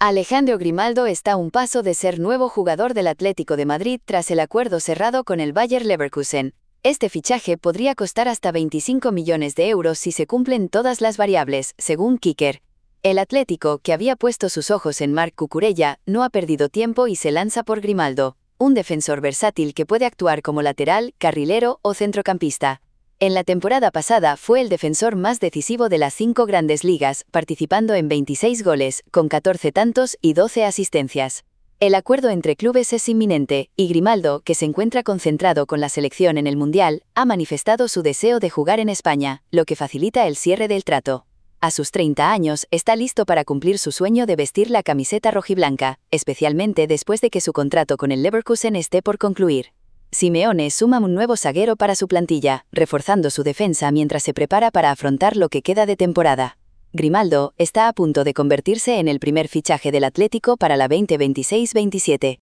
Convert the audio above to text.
Alejandro Grimaldo está a un paso de ser nuevo jugador del Atlético de Madrid tras el acuerdo cerrado con el Bayer Leverkusen. Este fichaje podría costar hasta 25 millones de euros si se cumplen todas las variables, según Kicker. El Atlético, que había puesto sus ojos en Marc Cucurella, no ha perdido tiempo y se lanza por Grimaldo, un defensor versátil que puede actuar como lateral, carrilero o centrocampista. En la temporada pasada fue el defensor más decisivo de las 5 grandes ligas, participando en 26 goles, con 14 tantos y 12 asistencias. El acuerdo entre clubes es inminente, y Grimaldo, que se encuentra concentrado con la selección en el Mundial, ha manifestado su deseo de jugar en España, lo que facilita el cierre del trato. A sus 30 años, está listo para cumplir su sueño de vestir la camiseta rojiblanca, especialmente después de que su contrato con el Leverkusen esté por concluir. Simeone suma un nuevo zaguero para su plantilla, reforzando su defensa mientras se prepara para afrontar lo que queda de temporada. Grimaldo está a punto de convertirse en el primer fichaje del Atlético para la 2026-27.